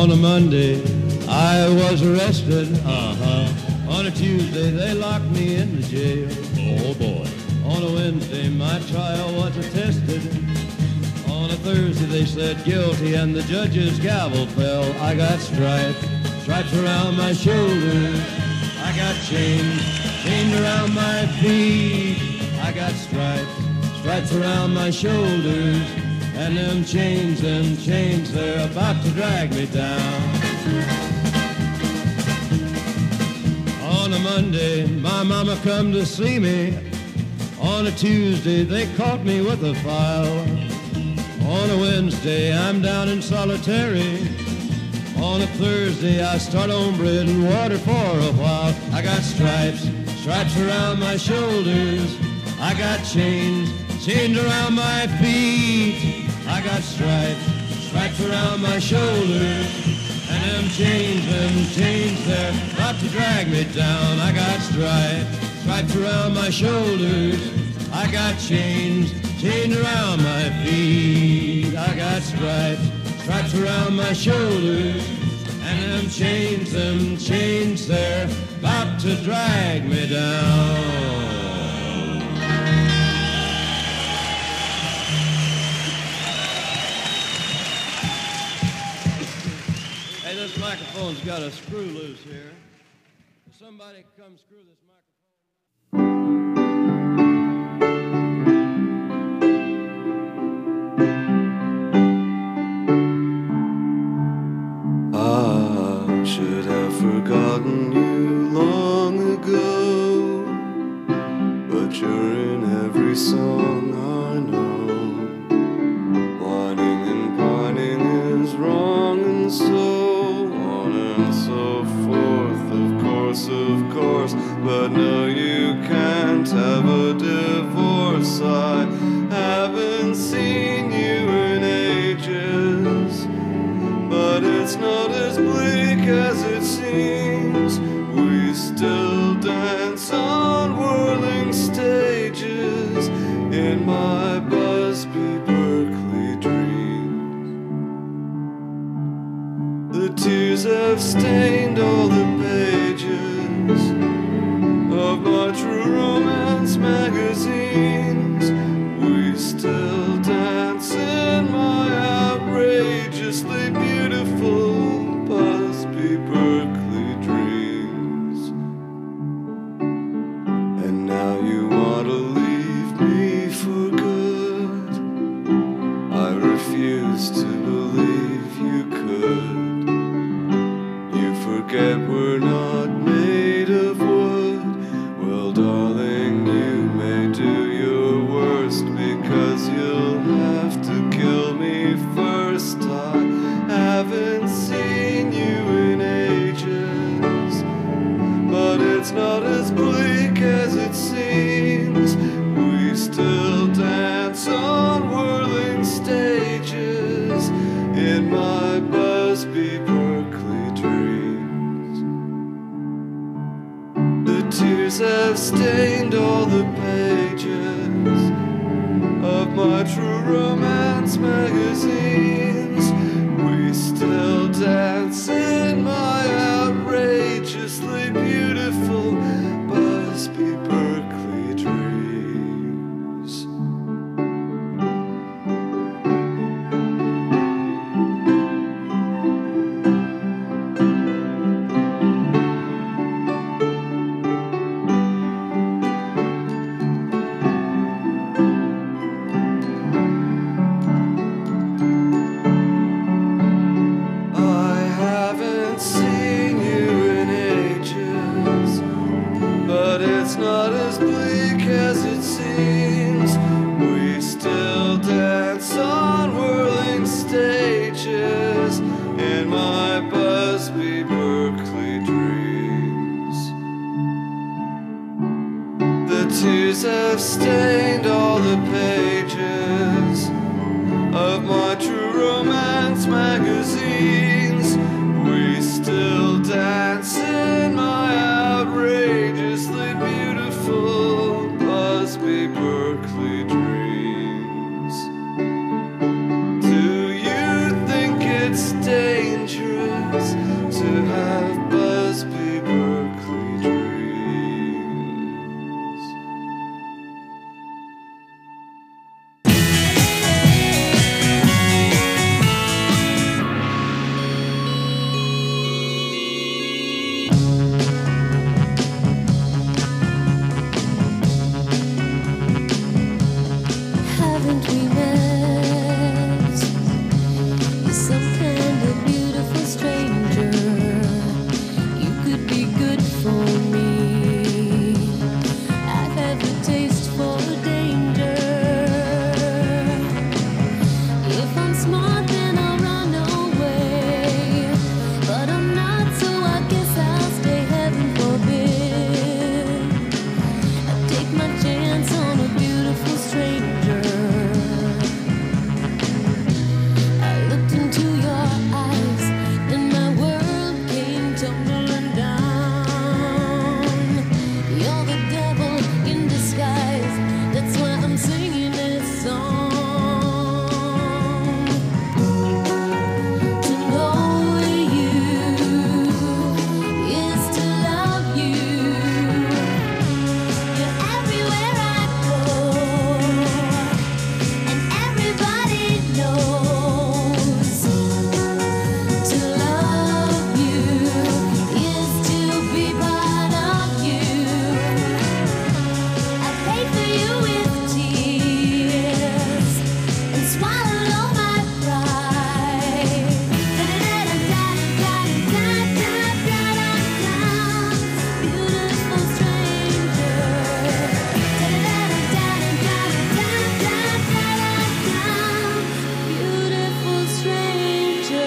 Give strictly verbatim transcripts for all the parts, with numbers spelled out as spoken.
On a Monday, I was arrested. Uh-huh. On a Tuesday, they locked me in the jail. Oh, boy. On a Wednesday, my trial was attested. On a Thursday, they said guilty, and the judge's gavel fell. I got stripes, stripes around my shoulders. I got chains, chains around my feet. I got stripes, stripes around my shoulders. And them chains, them chains, they're about to drag me down. On a Monday, my mama come to see me. On a Tuesday, they caught me with a file. On a Wednesday, I'm down in solitary. On a Thursday, I start on bread and water for a while. I got stripes, stripes around my shoulders. I got chains, chains around my feet. I got stripes, stripes around my shoulders. And them chains, them chains, they're about to drag me down. I got stripes, stripes around my shoulders. I got chains, chains around my feet. I got stripes, stripes around my shoulders. And them chains, them chains, they're about to drag me down. Hey, this microphone's got a screw loose here. Somebody come screw this microphone. I should have forgotten you long ago, but you're in every song I know. Whining and pining is wrong, and so on and so forth, of course, of course. But no, you can't have a divorce. I haven't seen you in ages, but it's not as bleak as it seems. We still dance on whirling stages in my Busby Berkeley dreams. The tears have stained all the pages of my True Romance magazines. We still dance in my outrageously beautiful Busby Berkeley dreams. And now you want to leave me for good. I refuse to believe you could. You forget we're not made of wood. Well, darling, you may do your worst, because you'll have to kill me first. I haven't seen you in ages, but it's not as bleak as it seems. We still dance on whirling stages in my Busby Berkeley dreams. The tears have stained all the pages of my True Romance magazines. We still dance in my outrageously beautiful Busby Berkeley dreams. It's not as bleak as it seems. We still dance on whirling stages in my Busby Berkeley dreams. The tears have stained all the pages of my True Romance magazines. We still dance in my outrageously beautiful Busby Berkeley dreams. Do you think it's dangerous be good for me. I have a taste for danger. If I'm smart, then I'll run away. But I'm not, so I guess I'll stay, heaven forbid. I take my chance on a beautiful stranger. I looked into your eyes, then my world came tumbling down. You're the devil in disguise, that's why I'm singing this song. To know you is to love you. You're everywhere I go, and everybody knows. To love you is to be part of you. I pay for you with tears and swallow all my pride. Beautiful stranger. Beautiful stranger.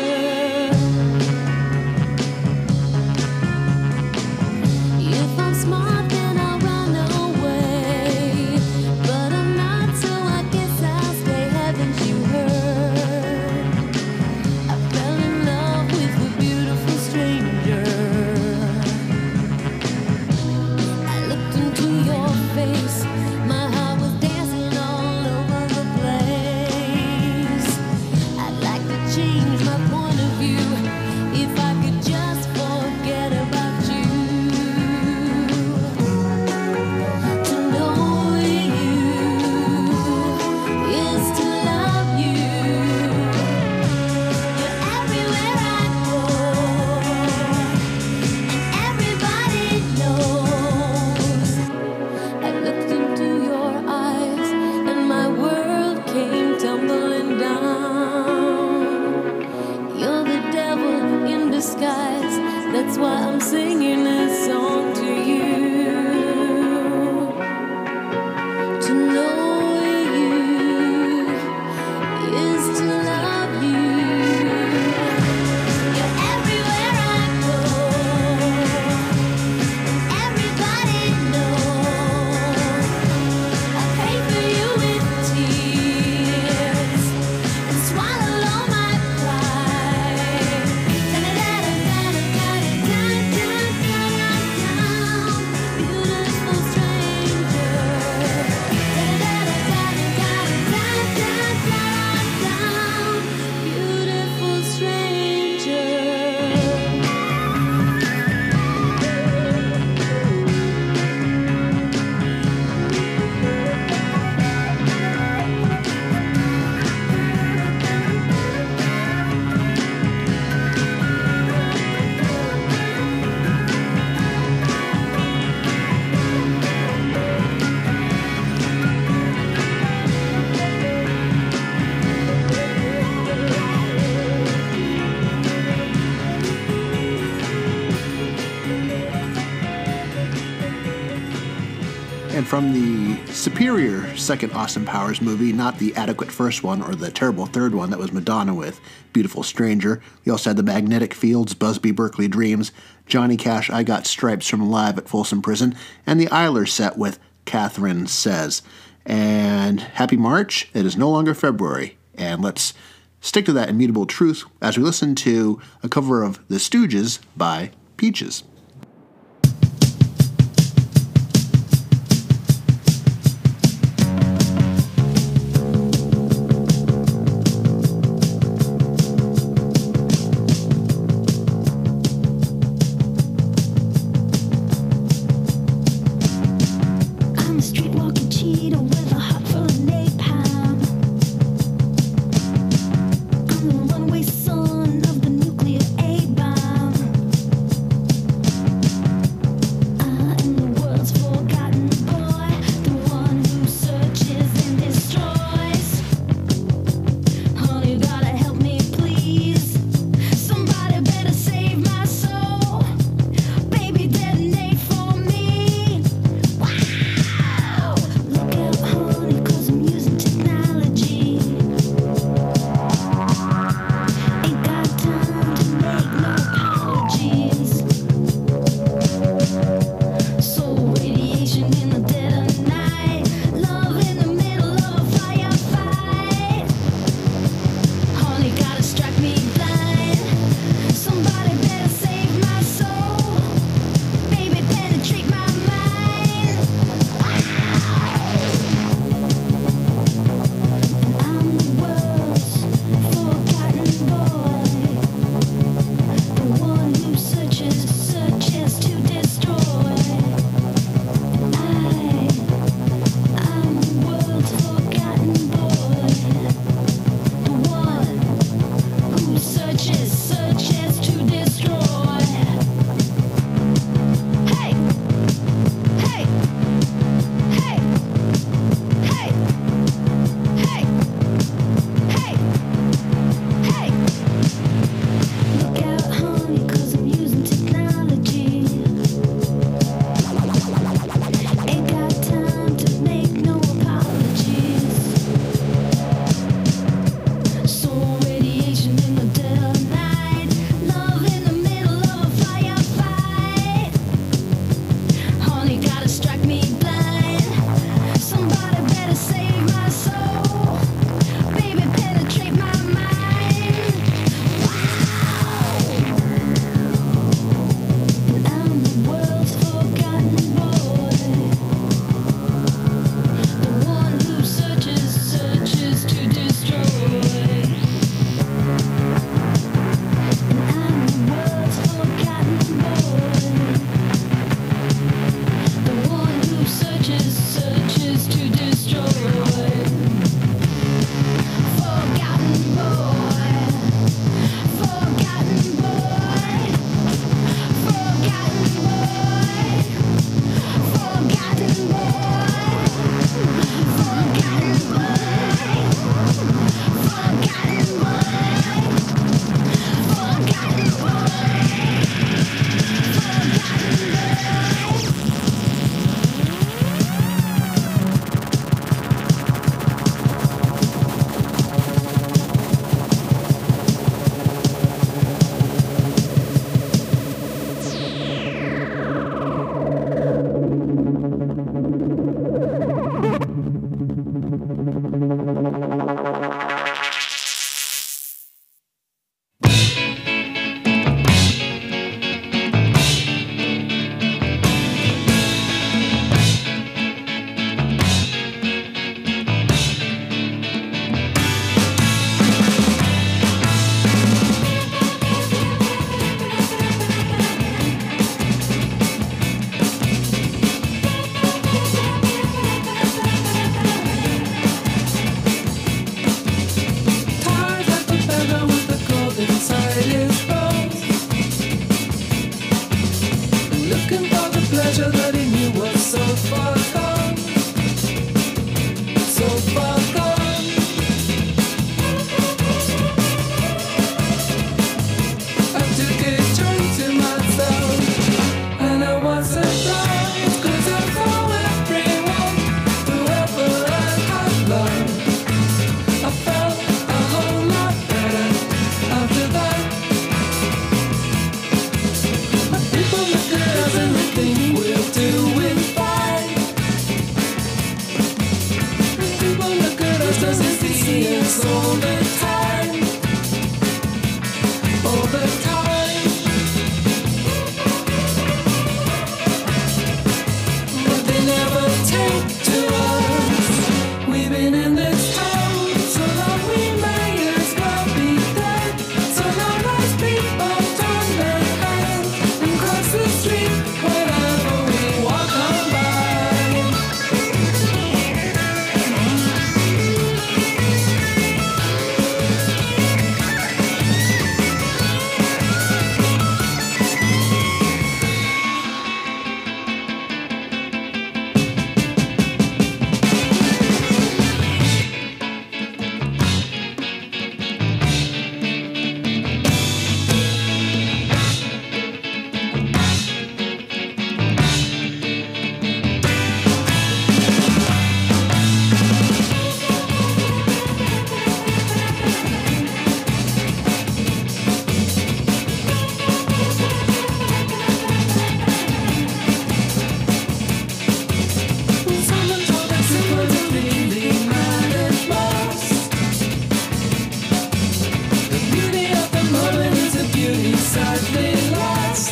If I'm smart, then I'll run away. But I'm not, so I guess I'll stay, haven't you heard? I fell in love with a beautiful stranger. I looked into your face, my heart was dancing all over the place. I'd like to change my point of view if I could just forget about you. To know you is to love you. You're everywhere I go, and everybody knows. I looked into your eyes, and my world came tumbling down. You're the devil in disguise, that's why I'm singing this song to you. To know you is to love you. You're everywhere I go, and everybody knows. I pay for you with tears and swallow all my pride. Beautiful stranger. Beautiful stranger. And from the superior second Austin Powers movie, not the adequate first one or the terrible third one that was Madonna with Beautiful Stranger, we also had the Magnetic Fields, Busby Berkeley Dreams, Johnny Cash, I Got Stripes from Live at Folsom Prison, and the Isler set with Catherine Says. And happy March, it is no longer February. And let's stick to that immutable truth as we listen to a cover of The Stooges by Peaches. I'm a streetwalking cheetah with a heart full of napalm. I'm the runaway son of the nuclear A-bomb. future that he knew was so far gone, so far gone. I took a drink to myself, and I was surprised, 'cause I found everyone, whoever I had loved, I felt a whole lot better after that. People look at us and they think we're doing fine. People look at us as they see us all the time, all the time. But they never take to us. We've been in this town so long we may as well be dead. So now most people turn their heads and cross the street whenever we walk on by. Someone told us it was really matters most. The beauty of the moment is a beauty sadly lost,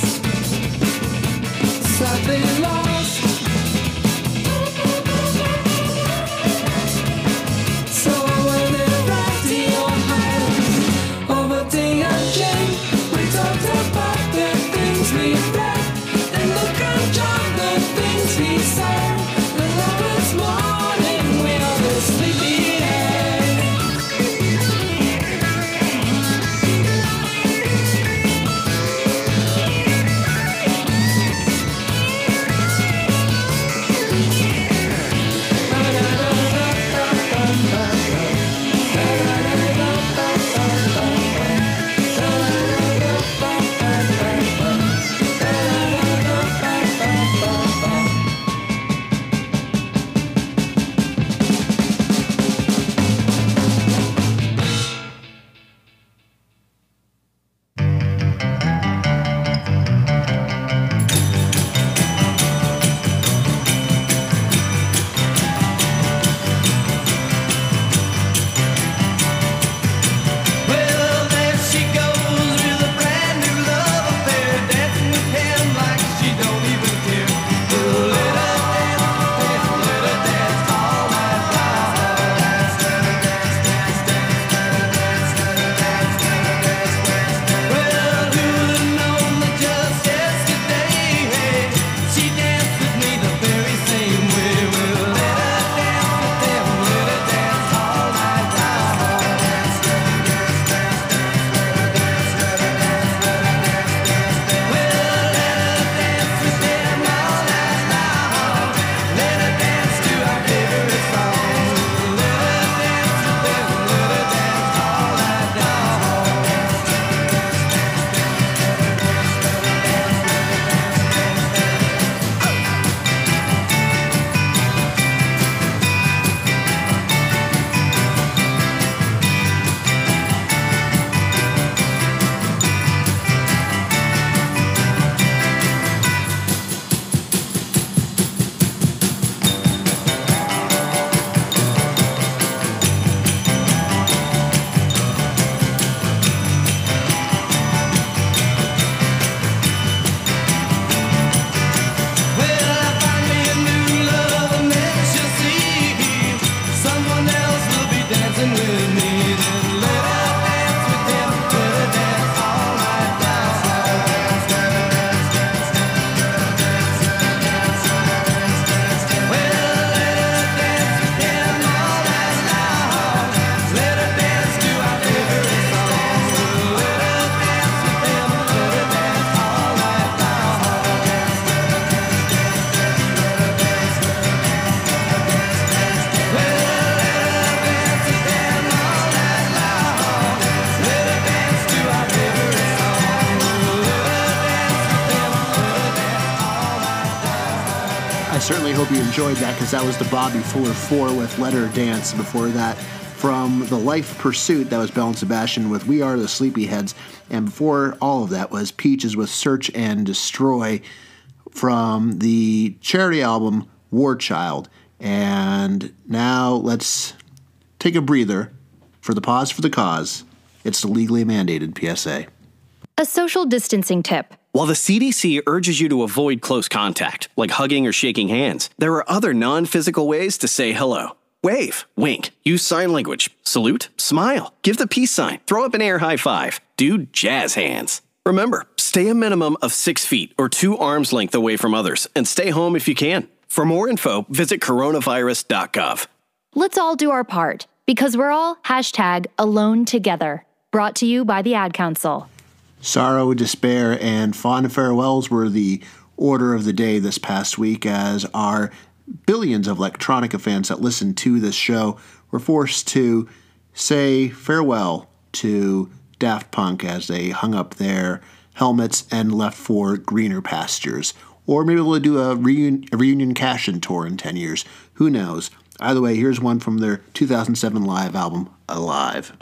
sadly lost. So when it brought to your hands over tea and gin, we talked about the things we read and the culture, the things we said. The last morning we are the sleepy head. certainly hope you enjoyed that, because that was the Bobby Fuller four with Let Her Dance. Before that, from The Life Pursuit, that was Belle and Sebastian with We Are the Sleepyheads. And before all of that was Peaches with Search and Destroy from the charity album War Child. And now let's take a breather for the Pause for the Cause. It's the legally mandated P S A. A social distancing tip. While the C D C urges you to avoid close contact, like hugging or shaking hands, there are other non-physical ways to say hello. Wave, wink, use sign language, salute, smile, give the peace sign, throw up an air high five, do jazz hands. Remember, stay a minimum of six feet or two arms length away from others, and stay home if you can. For more info, visit coronavirus dot gov. Let's all do our part, because we're all hashtag alone together. Brought to you by the Ad Council. Sorrow, despair, and fond farewells were the order of the day this past week, as our billions of Electronica fans that listen to this show were forced to say farewell to Daft Punk as they hung up their helmets and left for greener pastures. Or maybe they'll do a, reun- a reunion cash-in tour in ten years. Who knows? Either way, here's one from their two thousand seven live album, Alive.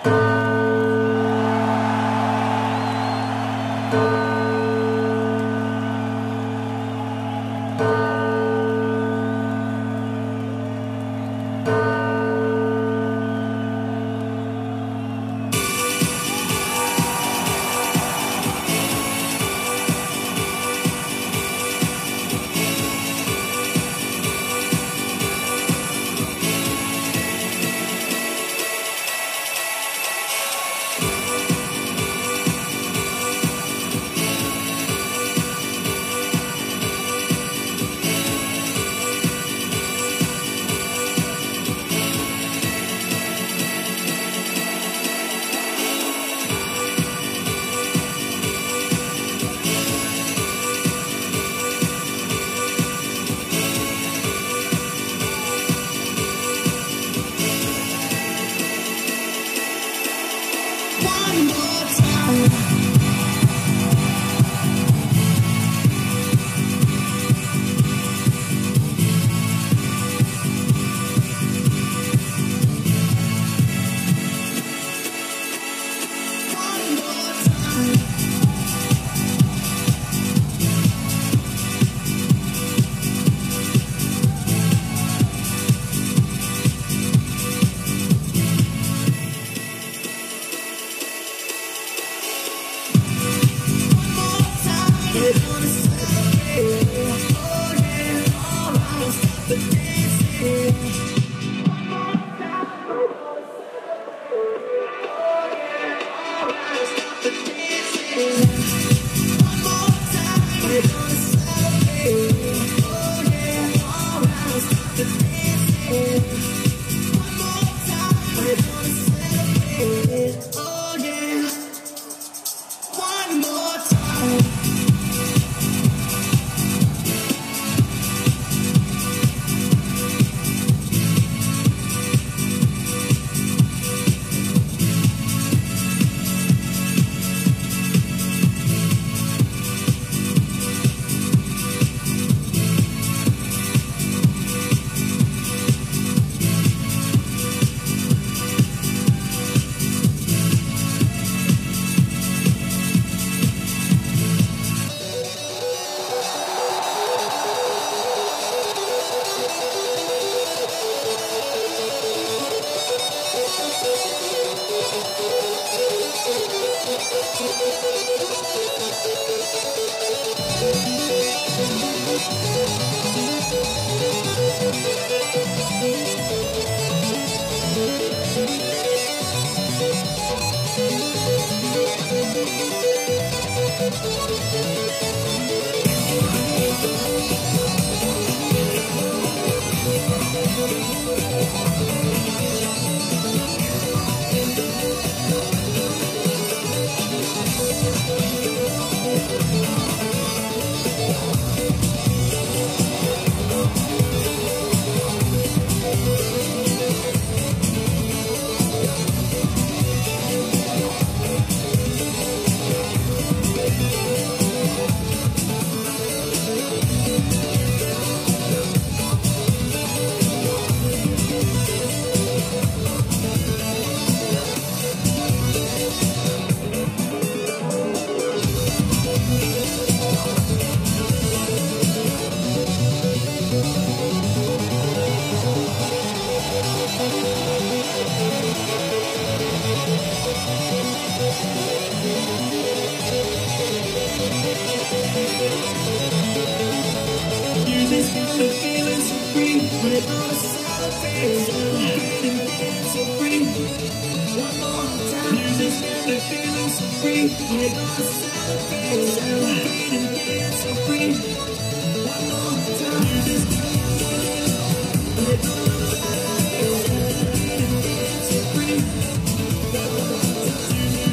got me feeling so free. We're gonna celebrate, celebrate and dance so free. One more time. Music's got me feeling so free. We're gonna celebrate, celebrate and dance so free. One more time. Music's got me feeling so free. We're gonna celebrate, celebrate and dance so free. One more time.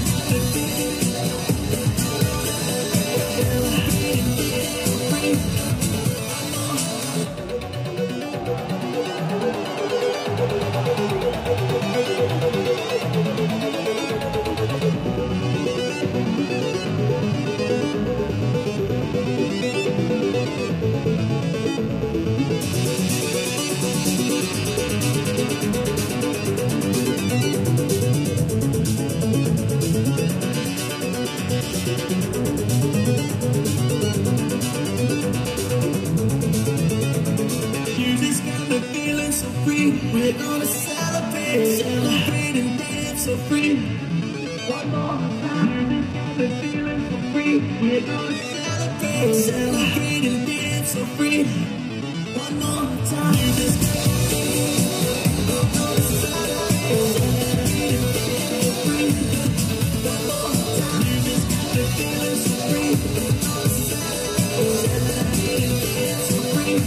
Music's got me feeling so free. We're gonna celebrate, celebrate and dance so free. One more time. Music's got me feeling so free. We're gonna celebrate, celebrate and dance so free. One more time. Music's got me feeling so free. We're gonna celebrate, celebrate and dance so free. One more time. Music's got me feeling so free. We're gonna celebrate, celebrate and dance so free.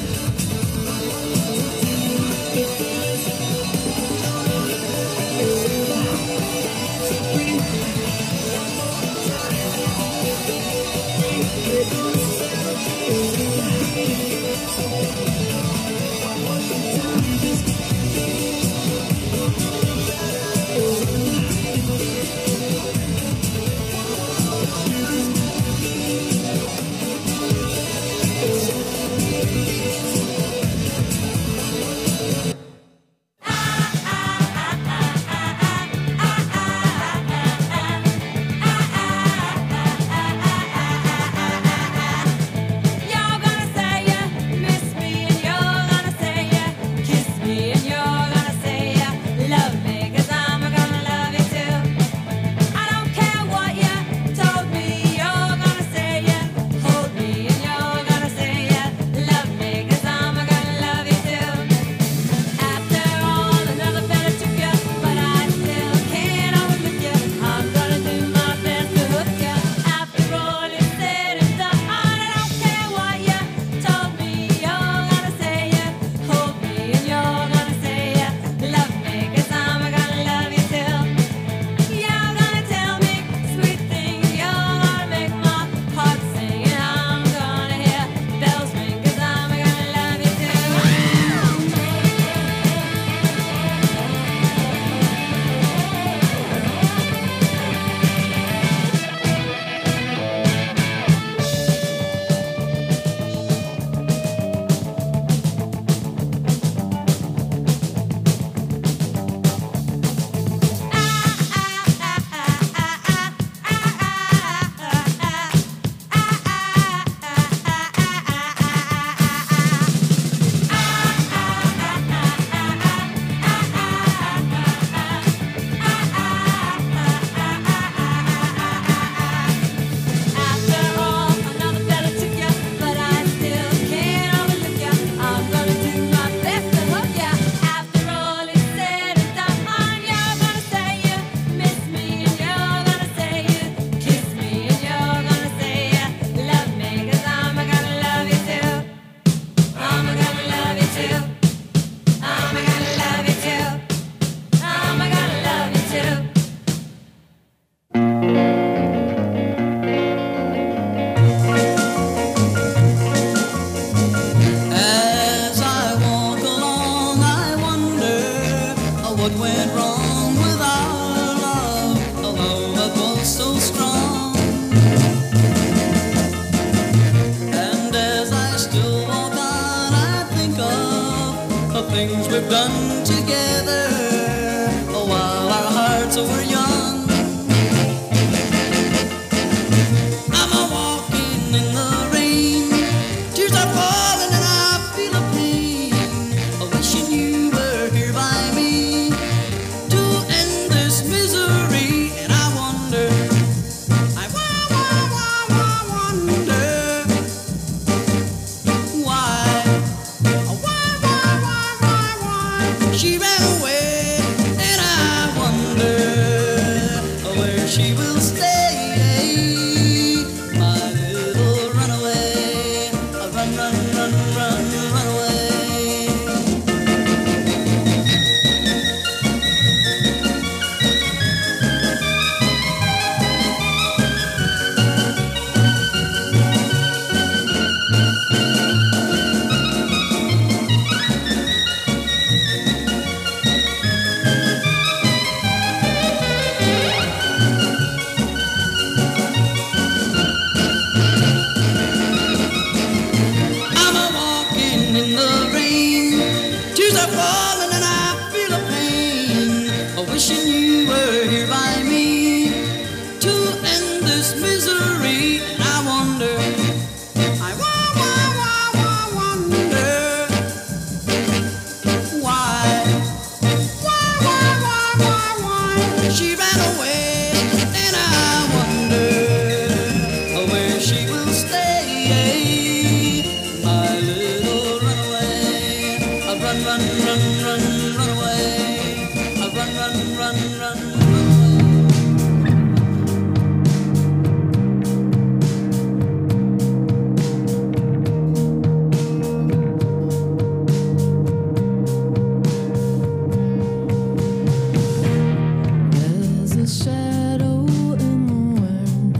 things we've done together, oh, while our hearts were young. I'm a walking in the rain, tears are falling and I feel a pain, a wishing you were here by me to end this misery. And I wonder, I wa- wa- wa- wa- wonder why run, run, run, run away. I'm a walking in the rain, tears are falling and I feel a pain. A wishing you were here by me to end this misery. And I wonder, I wa- wa- wa- wa- wonder why, why, why, why, why, why she ran away. And I wonder where she will stay. My little runaway, I run, run, run, run, run away. I run, run, run, run, run away. There's a shadow in the wind,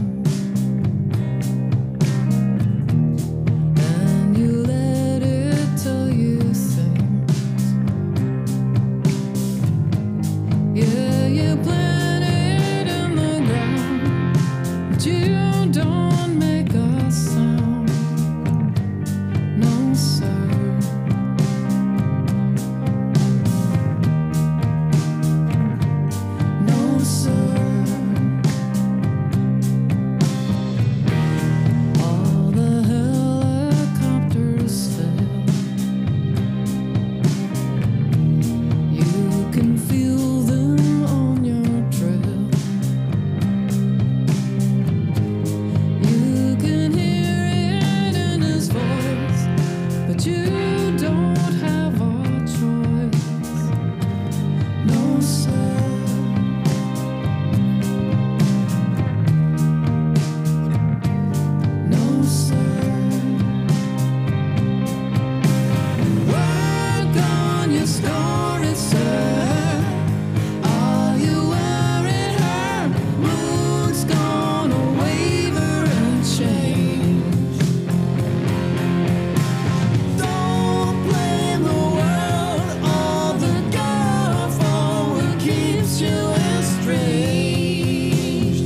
and you let it tell you things. Yeah, you plant it in the ground, but you don't make a sound. No, sir. No, sir. All the helicopters fail. You can feel them on your trail. You can hear it in his voice, but you don't have a choice. No, sir. No, sir. Work on your story, sir. Are you worried her mood's gonna waver and change? Don't blame the world or the girl for what keeps you estranged.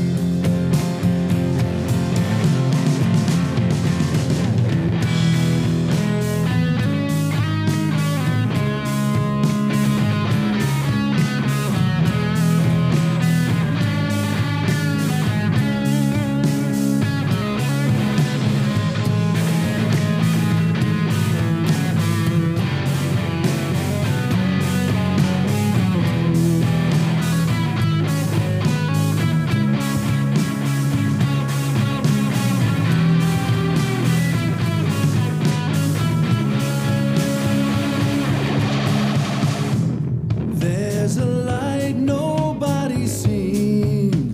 There's a light nobody's seen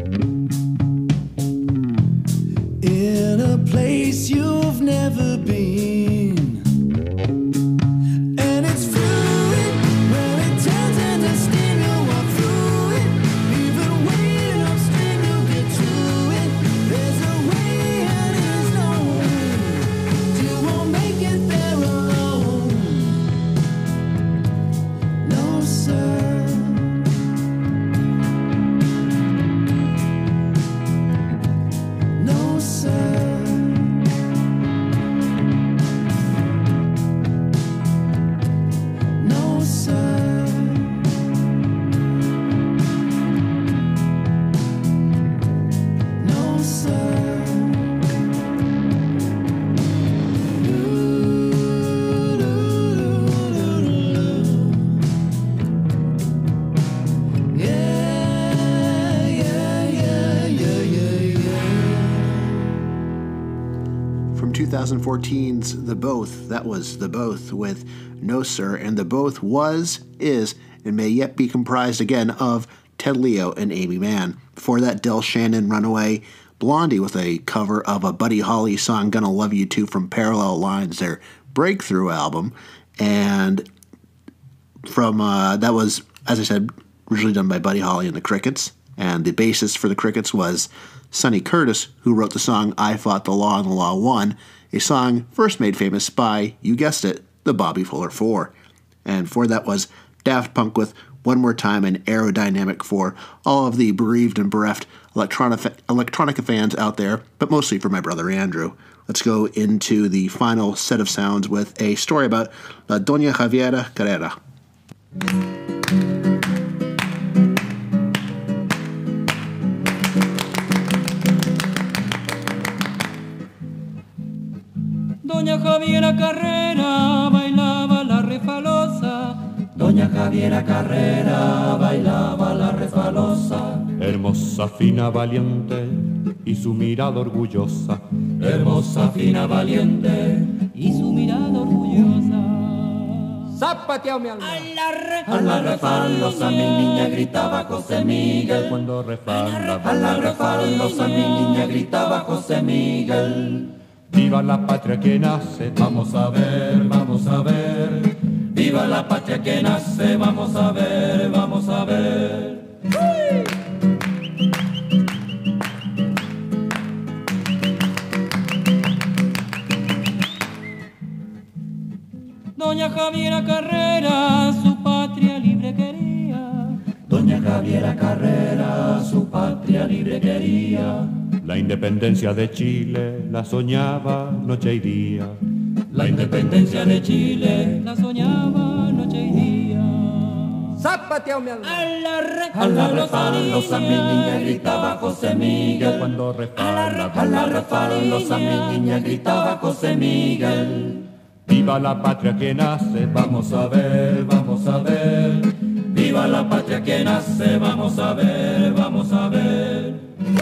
in a place you've never been, and it's fluid when it turns into steam. You'll walk through it, even waiting upstream. You'll get to it. There's a way and there's no way. You won't make it there alone. No, sir. No, sir. No, sir. No, sir. Yeah, yeah, yeah, yeah, yeah, yeah. From twenty fourteen's The Both, that was The Both with No Sir, and The Both was, is, and may yet be comprised again of Ted Leo and Amy Mann. Before that, Del Shannon, Runaway, Blondie with a cover of a Buddy Holly song, Gonna Love You Too, from Parallel Lines, their breakthrough album. And from uh, that was, as I said, originally done by Buddy Holly and the Crickets. And the bassist for the Crickets was Sonny Curtis, who wrote the song I Fought the Law and the Law Won, a song first made famous by, you guessed it, the Bobby Fuller Four. And for that was Daft Punk with One More Time and Aerodynamic for all of the bereaved and bereft electronica, electronica fans out there, but mostly for my brother Andrew. Let's go into the final set of sounds with a story about La Doña Javiera Carrera. Doña Javiera Carrera bailaba la refalosa. Doña Javiera Carrera bailaba la refalosa. Hermosa, fina, valiente y su mirada orgullosa. Hermosa, fina, valiente y su mirada orgullosa. Zapateado mi alma. A la refalosa mi niña gritaba José Miguel. Cuando refalaba. A la refalosa mi niña gritaba José Miguel. Viva la patria que nace, vamos a ver, vamos a ver. Viva la patria que nace, vamos a ver, vamos a ver. ¡Uy! Doña Javiera Carrera, su patria libre quería. Doña Javiera Carrera, su patria libre quería. La independencia de Chile la soñaba noche y día. La independencia de Chile la soñaba noche y día. Zapateado mi alma. A la refalosa mi niña gritaba José Miguel. Cuando refalaba. A la refalosa mi niña gritaba José Miguel. Viva la patria que nace, vamos a ver, vamos a ver. Viva la patria que nace, vamos a ver, vamos a ver.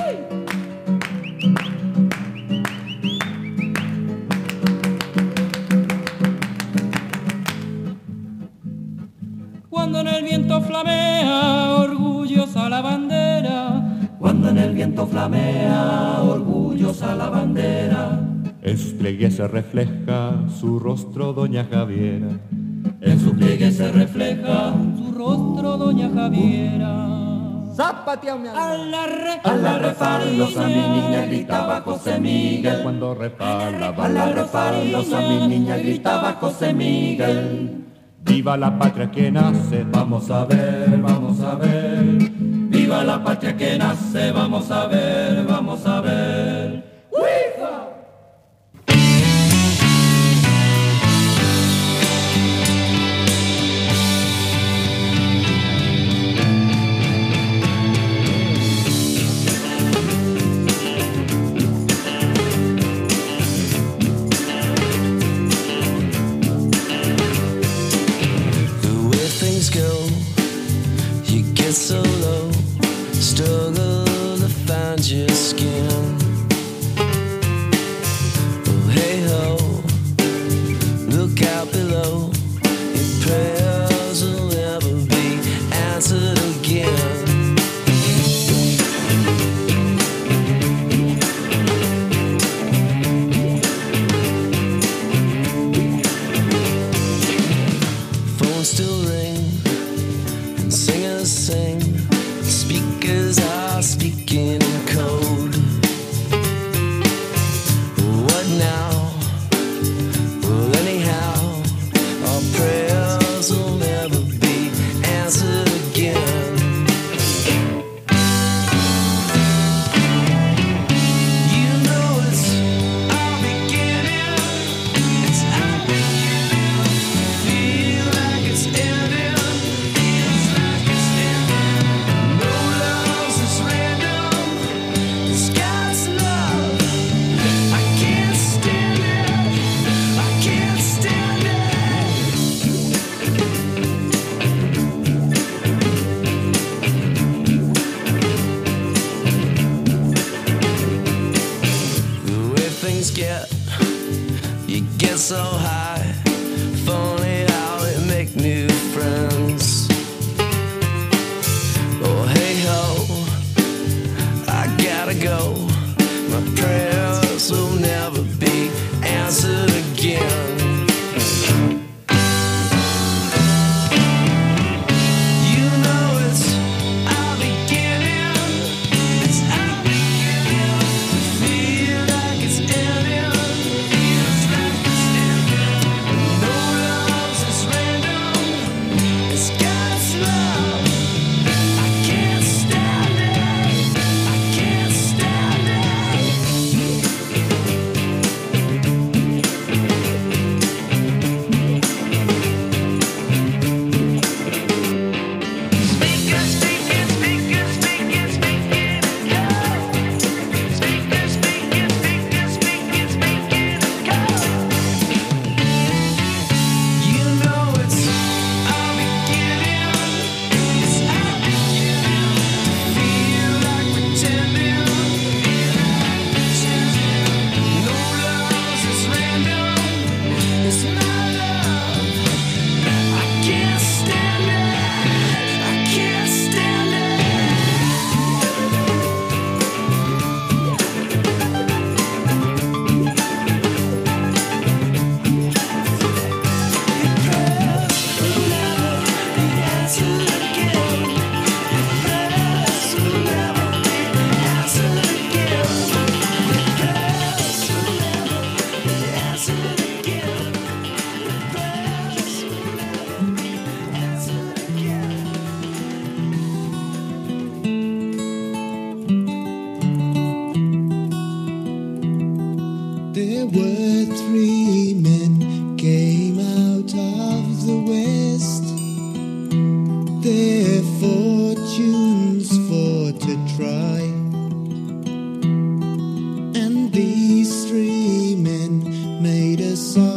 Cuando en el viento flamea orgullosa la bandera. Cuando en el viento flamea orgullosa la bandera. En su pliegue se refleja su rostro, doña Javiera. En su pliegue se refleja su rostro, doña Javiera. Zapateado mi alma. A la refalosa mi niña gritaba José Miguel. Cuando refalaba. A la refalosa mi niña gritaba José Miguel. Viva la patria que nace, vamos a ver, vamos a ver. Viva la patria que nace, vamos a ver, vamos a ver. ¡Uifa! Go, you get so low, struggle to find your skin.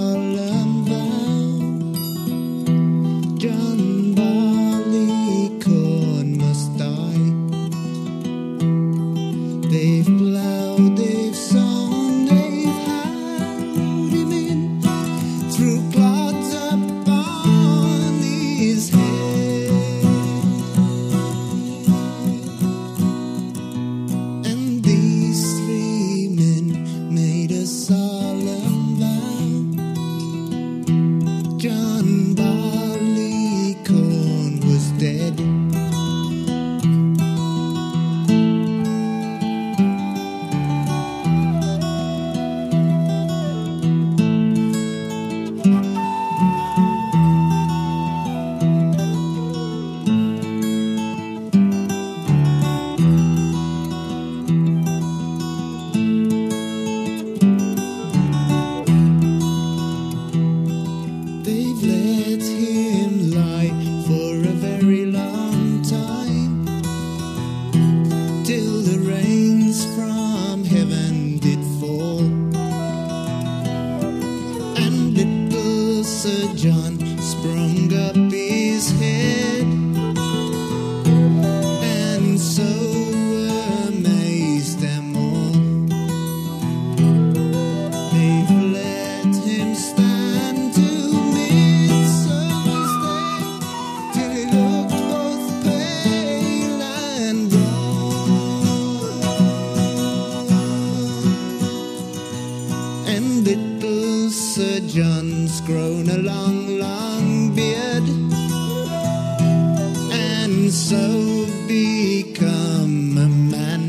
solemn vow. John Barleycorn must die. They've plowed, they've sown, they've harrowed him in, threw clods upon his head. And these three men made a solemn vow. John Barleycorn was dead. They've let him lie for a very long time, till the rains from heaven did fall, and little Sir John sprung up his head, and so amazed them all. They've let him stand to midsummer's day, till he looked both pale and raw. And little Sir John's grown a long, long beard, and so become a man.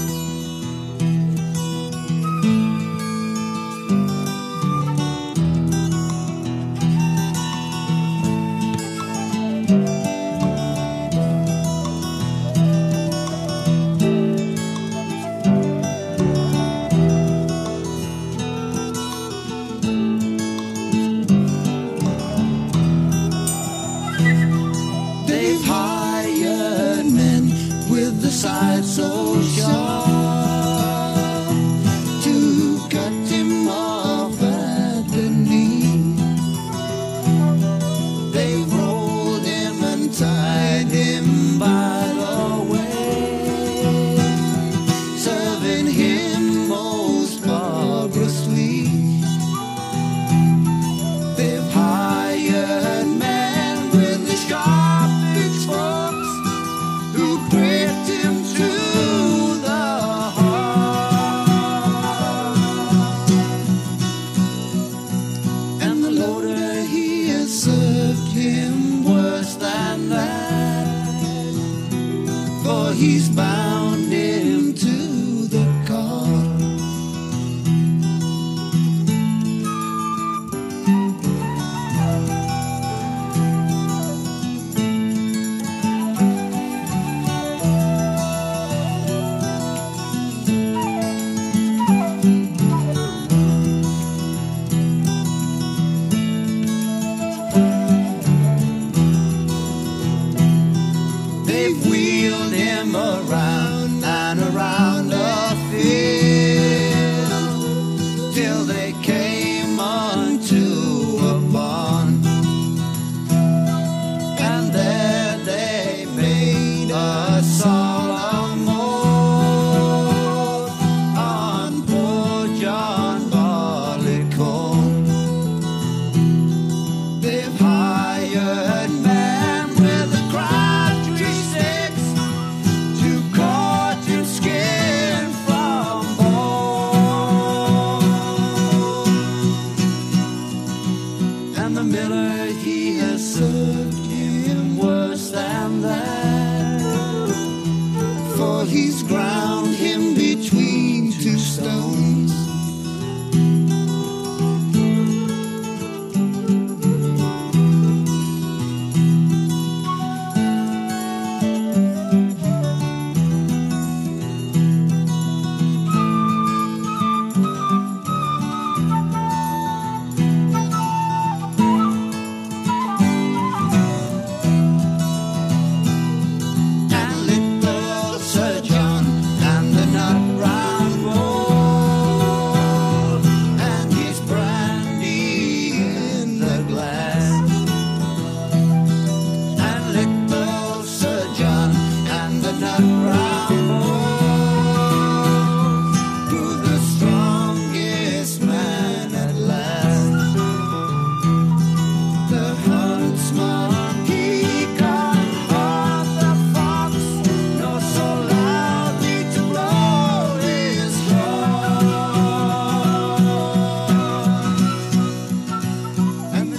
They've hired men with the side so sharp to cut him off at the knee. They've rolled him and tied him by the way, serving him most barbarously. They've hired men with the sharp pitchforks who pricked him to the heart. And the loader, he has served him worse than that, for he's bound him to the cart. They've wheeled him around and around a field, till they came unto a barn, and there they made a solemn oath on poor John Barleycorn. They've hired men with a crabtree sticks to cut him skin from bone. And the miller, he has served him worse than that, for he's ground him between two stones.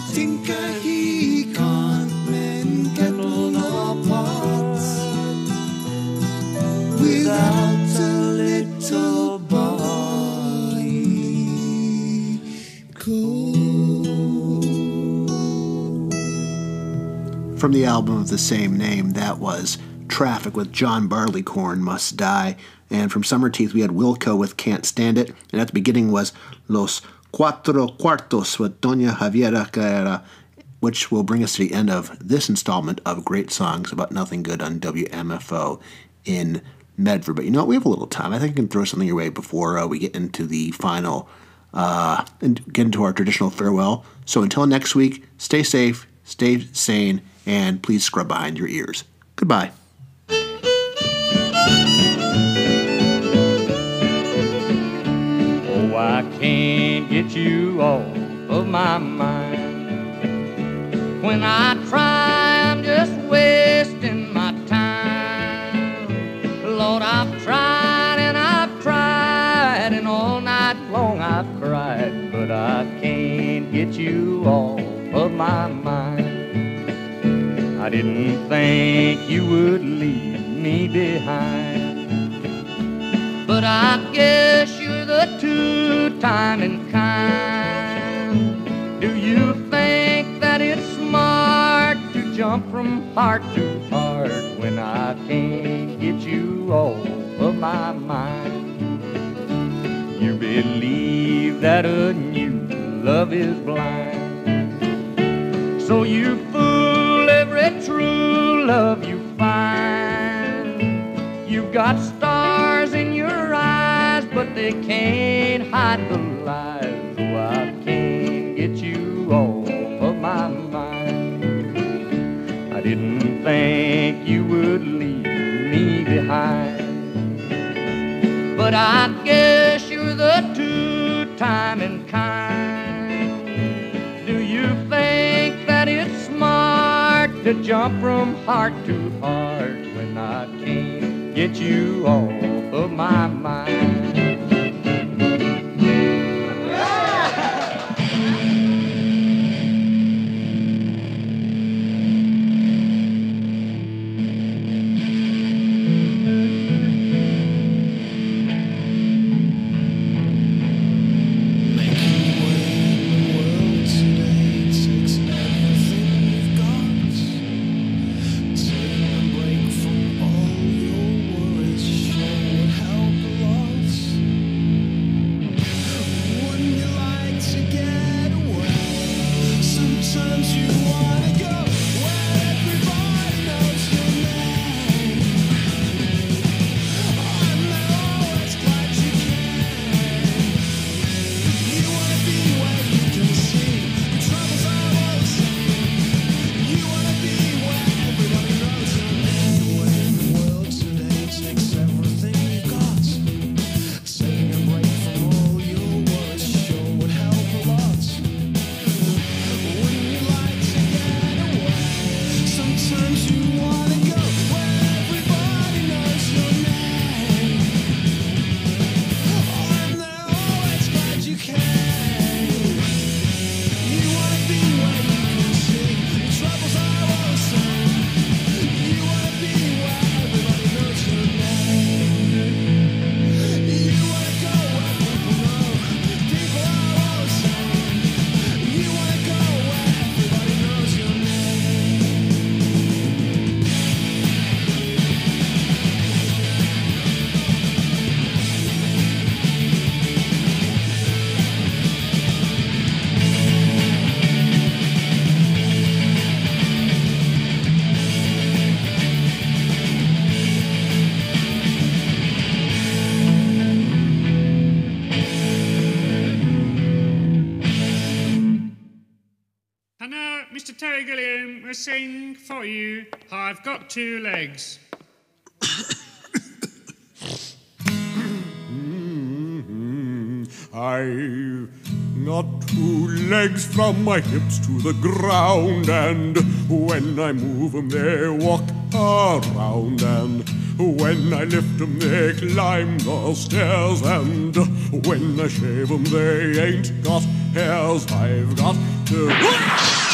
Tinker he can't mend kettle nor pots without a little boy cold. From the album of the same name, that was Traffic with John Barleycorn, Must Die. And from Summer Teeth, we had Wilco with Can't Stand It. And at the beginning was Los Cuatro Cuartos with Doña Javiera Carrera, which will bring us to the end of this installment of Great Songs About Nothing Good on W M F O in Medford. But you know what? We have a little time. I think I can throw something your way before uh, we get into the final, uh, and get into our traditional farewell. So until next week, stay safe, stay sane, and please scrub behind your ears. Goodbye. Oh, I can't get you off of my mind. When I try, I'm just wasting my time. Lord, I've tried and I've tried, and all night long I've cried, but I can't get you off of my mind. I didn't think you would leave me behind, but I guess you're the two-timing kind. Do you think that it's smart to jump from heart to heart when I can't get you off of my mind? You believe that a new love is blind, so you fool every true love you find. You've got stars in your eyes, but they can't hide the lies. Oh, I can't get you off of my mind. I didn't think you would leave me behind, but I guess you're the two-timing kind. Do you think that it's smart to jump from heart to heart when I can't get you off of my mind? Terry Gilliam will sing for you I've Got Two Legs. I've got two legs from my hips to the ground, and when I move 'em they walk around, and when I lift 'em they climb the stairs, and when I shave 'em they ain't got hairs. I've got to...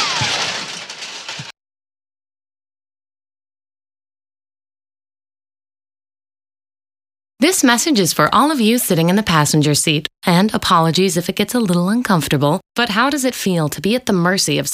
This message is for all of you sitting in the passenger seat, and apologies if it gets a little uncomfortable, but how does it feel to be at the mercy of